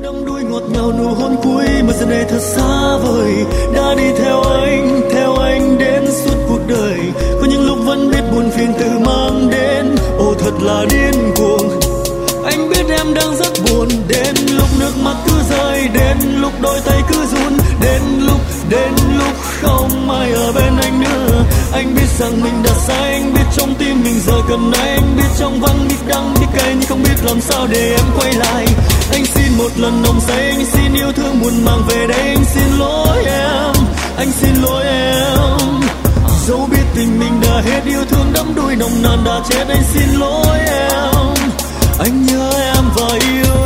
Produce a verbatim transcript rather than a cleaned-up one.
đắm đuôi ngọt ngào nụ hôn cuối mà giờ này thật xa vời. Đã đi theo anh, theo anh đến suốt cuộc đời. Có những lúc vẫn biết buồn phiền tự mang đến. Ồ thật là điên cuồng. Anh biết em đang rất buồn. Đến lúc nước mắt cứ rơi, đến lúc đôi tay cứ run, đến lúc, đến lúc không ai ở bên anh nữa. Anh biết rằng mình đã sai, anh biết trong tim mình giờ cần ai. Anh biết trong vắng, biết đắng, biết cay nhưng không biết làm sao để em quay lại. Anh xin một lần nồng say, anh xin yêu thương muôn mang về đây. Anh xin lỗi em, anh xin lỗi em. Dẫu biết tình mình đã hết, yêu thương đắm đuôi nồng nàn đã chết. Anh xin lỗi em, anh nhớ em và yêu